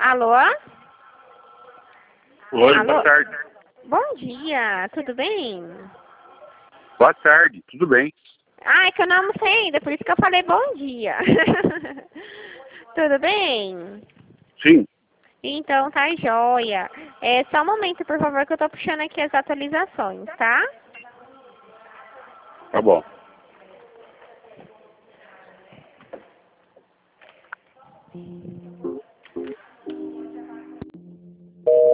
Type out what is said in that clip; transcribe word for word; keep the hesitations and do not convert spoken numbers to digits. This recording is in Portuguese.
Alô? Oi, Alô? boa tarde. Bom dia, tudo bem? Boa tarde, tudo bem? Ah, é que eu não almocei ainda, por isso que eu falei bom dia. Tudo bem? Sim, Então tá joia. É só um momento, por favor, que eu tô puxando aqui as atualizações, tá? tá bom. Sim.